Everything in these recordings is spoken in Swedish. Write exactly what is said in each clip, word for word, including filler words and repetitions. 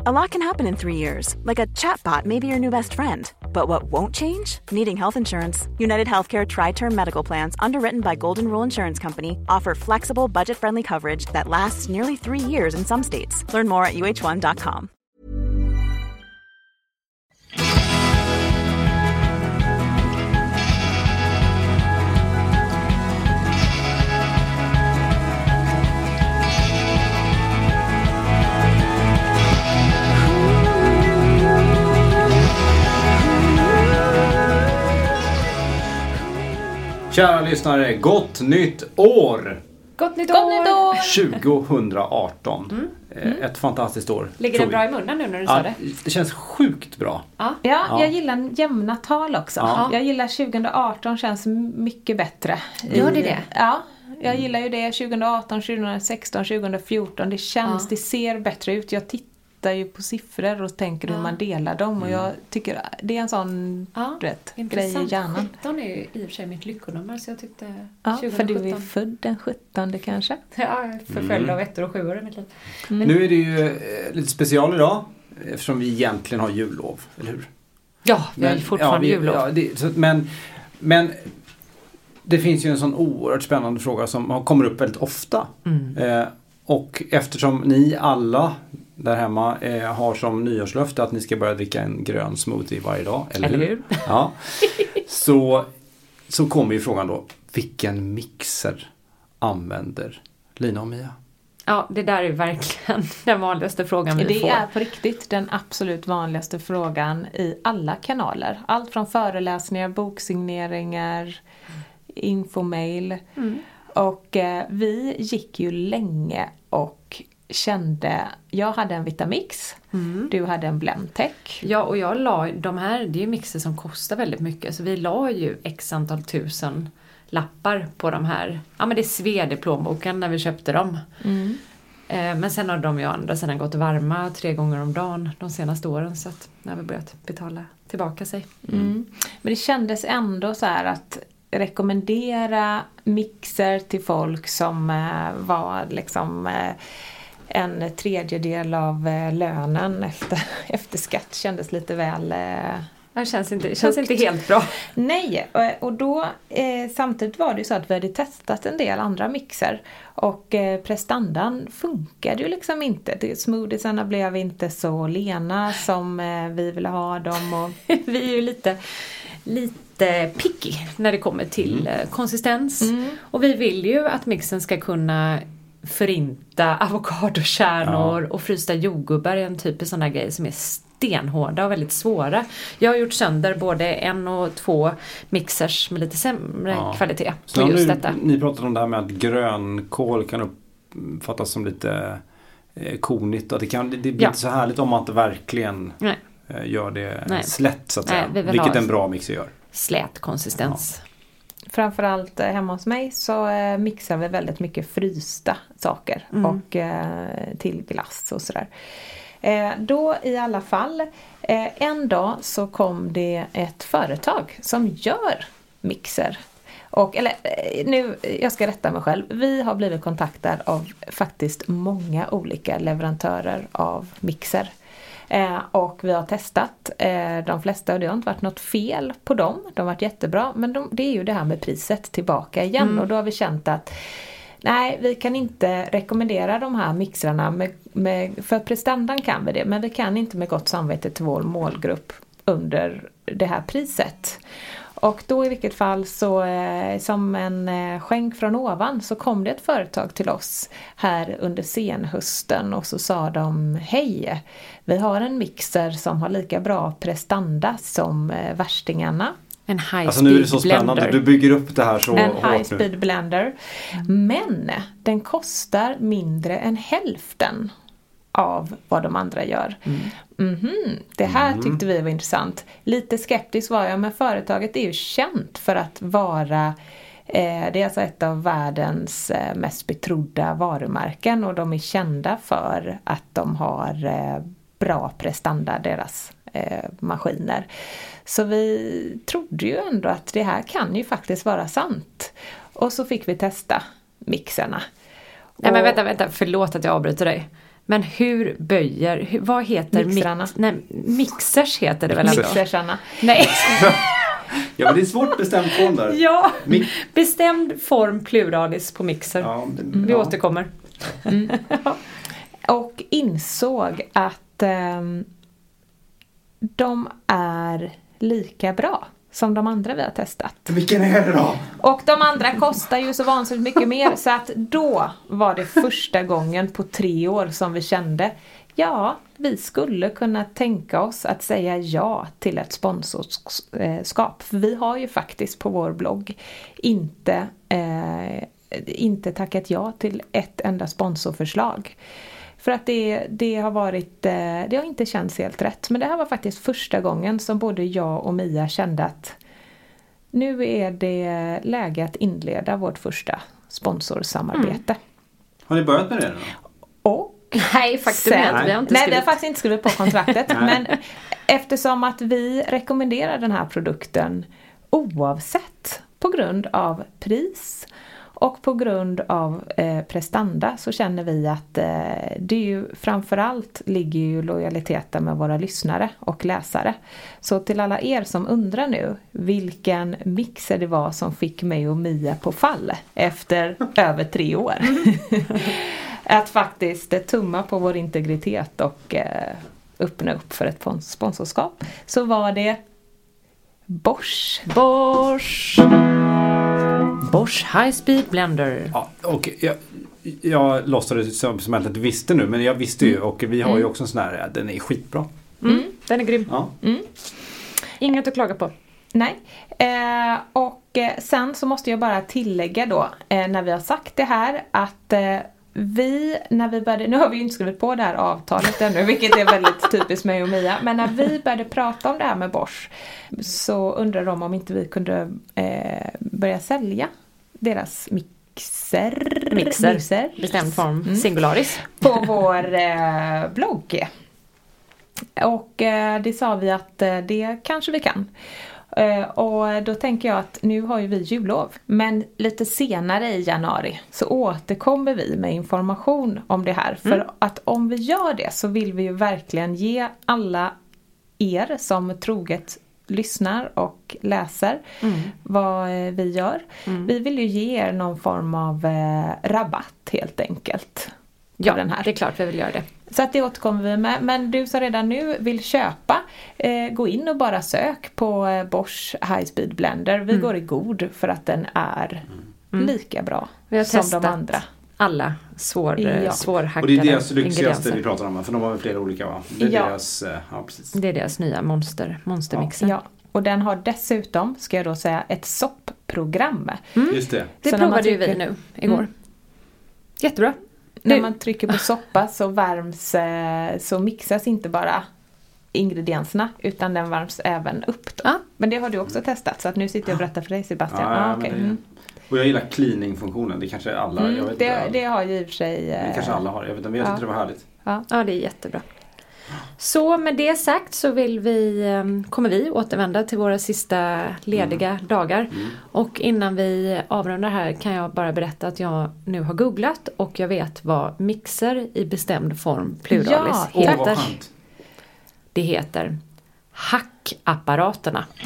A lot can happen in three years, like a chatbot may be your new best friend. But what won't change? Needing health insurance. United Healthcare Tri-Term Medical Plans, underwritten by Golden Rule Insurance Company, offer flexible, budget-friendly coverage that lasts nearly three years in some states. Learn more at U H one dot com. Kära lyssnare, gott nytt år! Gott nytt år! tjugohundraarton. Mm. Mm. Ett fantastiskt år. Ligger det bra i munnen nu när du ja, sa det? Det känns sjukt bra. Ja, ja, ja. Jag gillar jämna tal också. Ja. Jag gillar tjugohundraarton, känns mycket bättre. Gör det det? Ja, jag gillar ju det. tjugohundraarton, tjugohundrasexton, tjugohundrafjorton. Det känns, ja. Det ser bättre ut. Jag tittar ju på siffror och tänker ja. hur man delar dem. Och jag tycker det är en sån ja, rätt grej i hjärnan. sjutton är ju i och för sig mitt lyckonummer, så jag tyckte ja, för du är född den sjuttonde kanske. Ja, förföljd mm. av ettor och sjuor i mitt liv. Mm. Nu är det ju eh, lite special idag, eftersom vi egentligen har jullov, eller hur? Ja, vi har fortfarande ja, vi, jullov. Ja, det, så, men, men det finns ju en sån oerhört spännande fråga som kommer upp väldigt ofta. Mm. Eh, och eftersom ni alla där hemma eh, har som nyårslöfte att ni ska börja dricka en grön smoothie varje dag, eller, eller hur? hur? Ja. Så, så kommer ju frågan då, vilken mixer använder Lina och Mia? Ja, det där är verkligen den vanligaste frågan vi det får. Det är på riktigt den absolut vanligaste frågan i alla kanaler. Allt från föreläsningar, boksigneringar, mm. infomail. Mm. Och eh, vi gick ju länge och kände, jag hade en Vitamix, mm. du hade en Blendtec. Ja, och jag la de här, det är ju mixer som kostar väldigt mycket, så vi la ju x antal tusen lappar på de här. Ja, men det sved i plånboken när vi köpte dem. Mm. Eh, men sen har de ju andra sedan gått varma tre gånger om dagen de senaste åren, så att när vi börjat betala tillbaka sig. Mm. Men det kändes ändå så här att rekommendera mixer till folk som eh, var liksom eh, en tredjedel av eh, lönen efter, efter skatt kändes lite väl... Eh, det känns inte, det känns inte helt bra. Nej, och, och då eh, samtidigt var det ju så att vi hade testat en del andra mixer och eh, prestandan funkade ju liksom inte. Det, smoothiesarna blev inte så lena som eh, vi ville ha dem, och vi är ju lite... lite picky när det kommer till mm. konsistens. Mm. Och vi vill ju att mixen ska kunna förinta avokadokärnor ja. och frysta jordgubbar, är en typ sådana grejer som är stenhårda och väldigt svåra. Jag har gjort sönder både en och två mixers med lite sämre ja. kvalitet på just nu, detta. Ni pratade om det här med att grönkål kan uppfattas som lite eh, konigt, och det, kan, det, det blir ja. inte så härligt om man inte verkligen Nej. gör det Nej. slätt så att säga. Nej, vilket en bra mixer gör. Slät konsistens. Ja. Framförallt hemma hos mig så mixar vi väldigt mycket frysta saker mm. och eh, till glass och sådär. Eh, då i alla fall, eh, en dag så kom det ett företag som gör mixer. Och, eller nu, jag ska rätta mig själv. Vi har blivit kontaktade av faktiskt många olika leverantörer av mixer. Eh, och vi har testat eh, de flesta, och det har inte varit något fel på dem. De har varit jättebra, men de, det är ju det här med priset tillbaka igen. Mm. Och då har vi känt att nej, vi kan inte rekommendera de här mixrarna med, med, för prestandan kan vi det, men vi kan inte med gott samvete till vår målgrupp under det här priset. Och då i vilket fall så eh, som en eh, skänk från ovan så kom det ett företag till oss här under senhösten, och så sa de: hej, vi har en mixer som har lika bra prestanda som eh, värstingarna. En high speed alltså nu är det så spännande, blender. Du bygger upp det här så en hårt high speed nu. blender. Mm. Men den kostar mindre än hälften av vad de andra gör. Mm. Mm-hmm. Det här mm. tyckte vi var intressant. Lite skeptisk var jag, men företaget är ju känt för att vara eh, det är alltså ett av världens eh, mest betrodda varumärken, och de är kända för att de har eh, bra prestanda, deras eh, maskiner. Så vi trodde ju ändå att det här kan ju faktiskt vara sant. Och så fick vi testa mixerna. Nej, men vänta, vänta, förlåt att jag avbryter dig. Men hur böjer, hur, vad heter Mixrarna. Mix, nej, mixers heter det väl ändå? Mixersarna. Nej. Ja, men det är svårt bestämt form där. Ja, Mi- bestämd form pluralis på mixer. Ja, det, Vi ja. återkommer. Mm. Och insåg att um, de är lika bra som de andra vi har testat. Vilken är det då? Och de andra kostar ju så vansinnigt mycket mer, så att då var det första gången på tre år som vi kände, ja, vi skulle kunna tänka oss att säga ja till ett sponsorskap. För vi har ju faktiskt på vår blogg inte, eh, inte tackat ja till ett enda sponsorförslag. För att det, det har varit, det har inte känts helt rätt. Men det här var faktiskt första gången som både jag och Mia kände att nu är det läge att inleda vårt första sponsorsamarbete. Mm. Har ni börjat med det nu? Och Nej, faktum är att vi har inte nej, skrivit. vi har faktiskt inte skrivit på kontraktet. Men eftersom att vi rekommenderar den här produkten oavsett på grund av pris och på grund av eh, prestanda, så känner vi att eh, det är ju framförallt ligger ju lojaliteten med våra lyssnare och läsare. Så till alla er som undrar nu vilken mixer det var som fick mig och Mia på fall efter över tre år. Att faktiskt tumma på vår integritet och eh, öppna upp för ett sponsorskap, så var det Bosch. Bosch. Bosch High Speed Blender. Ja, och jag, jag låtsades som, som att jag inte visste nu, men jag visste ju, och vi har ju Mm. också en sån här, den är skitbra. Mm. Den är grym. Ja. Mm. Inget att klaga på. Nej. Eh, och eh, sen så måste jag bara tillägga då, eh, när vi har sagt det här, att eh, vi, när vi började, nu har vi ju inte skrivit på det här avtalet ännu, vilket är väldigt typiskt mig och Mia, men när vi började prata om det här med Bosch, så undrade de om inte vi kunde eh, börja sälja deras mixer, Mixer. mixer Bestämd form. Mm. Singularis. på vår eh, blogg. Och eh, det sa vi att eh, det kanske vi kan. Eh, och då tänker jag att nu har ju vi jullov. Men lite senare i januari så återkommer vi med information om det här. För Mm. att om vi gör det så vill vi ju verkligen ge alla er som troget lyssnar och läser Mm. vad eh, vi gör. Mm. Vi vill ju ge er någon form av eh, rabatt helt enkelt. Ja, den här. det är klart vi vill göra det. Så att det återkommer vi med. Men du som redan nu vill köpa, eh, gå in och bara sök på eh, Bosch High Speed Blender. Vi Mm. går i god för att den är Mm. lika bra Vi har som testat de andra. alla svår, Ja. svårhackade Och det är deras lyxigaste ingredienser. vi pratar om, för de har väl flera olika, va? Det är Ja. deras, eh, ja precis. Det är deras nya monster, monstermixer. Ja, och den har dessutom, ska jag då säga, ett S O P-program. Mm. Just det. Det Så när man provade ju vi trycker- nu igår. Mm. Jättebra. När Nu- man trycker på soppa så värms, eh, så mixas inte bara ingredienserna, utan den värms även upp då. Ja. Men det har du också testat, så att nu sitter jag och berättar för dig, Sebastian. Ja, ja, ah, men okej. det- mm. Och jag gillar cleaning-funktionen, det kanske alla, jag Mm, vet det, inte. det har ju i och för sig... Det eh, kanske alla har, jag vet inte, men jag ja. tyckte det var härligt. Ja. Ja, det är jättebra. Så med det sagt så vill vi, eh, kommer vi återvända till våra sista lediga Mm. dagar. Mm. Och innan vi avrundar här kan jag bara berätta att jag nu har googlat och jag vet vad mixer i bestämd form pluralis Ja, Åh, heter. vad skönt. Det heter hackapparaterna.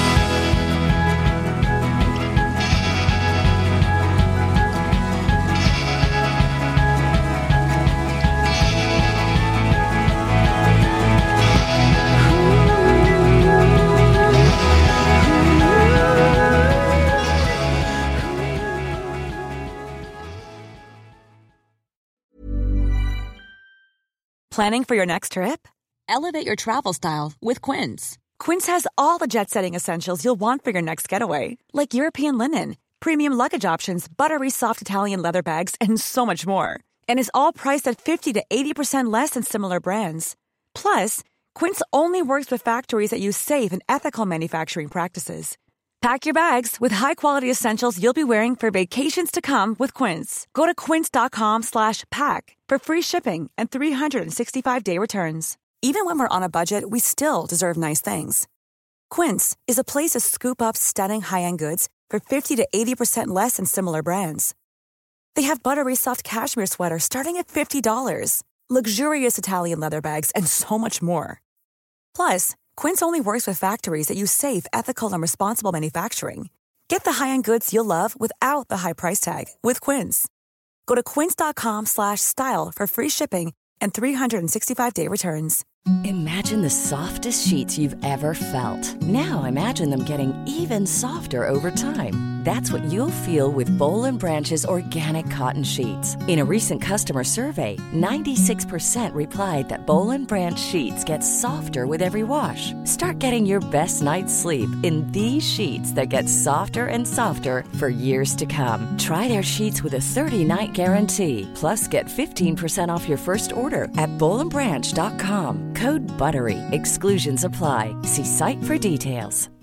Planning for your next trip? Elevate your travel style with Quince. Quince has all the jet-setting essentials you'll want for your next getaway, like European linen, premium luggage options, buttery soft Italian leather bags, and so much more. And is all priced at fifty to eighty percent less than similar brands. Plus, Quince only works with factories that use safe and ethical manufacturing practices. Pack your bags with high-quality essentials you'll be wearing for vacations to come with Quince. Go to quince.com slash pack for free shipping and three sixty-five day returns. Even when we're on a budget, we still deserve nice things. Quince is a place to scoop up stunning high-end goods for fifty to eighty percent less than similar brands. They have buttery soft cashmere sweaters starting at fifty dollars, luxurious Italian leather bags, and so much more. Plus, Quince only works with factories that use safe, ethical, and responsible manufacturing. Get the high-end goods you'll love without the high price tag with Quince. Go to quince.com slash style for free shipping and three sixty-five day returns. Imagine the softest sheets you've ever felt. Now imagine them getting even softer over time. That's what you'll feel with Boll and Branch's organic cotton sheets. In a recent customer survey, ninety-six percent replied that Boll and Branch sheets get softer with every wash. Start getting your best night's sleep in these sheets that get softer and softer for years to come. Try their sheets with a thirty night guarantee. Plus, get fifteen percent off your first order at boll and branch dot com. Code BUTTERY. Exclusions apply. See site for details.